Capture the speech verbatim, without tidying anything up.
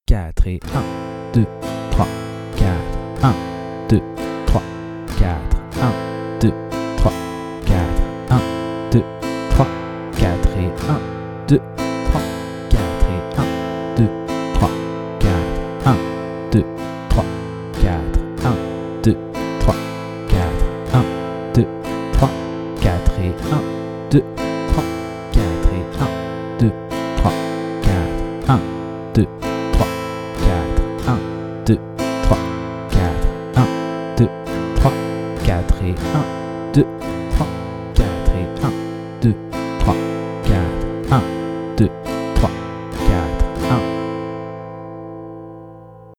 quatre et un, deux, trois, quatre, un, deux, trois, quatre, un, deux, trois, quatre, un, deux, trois, quatre et un, deux, trois, quatre et un, deux, trois, quatre, un, deux, trois, quatre, un, deux, trois, quatre, un, deux, trois, quatre et un, deux.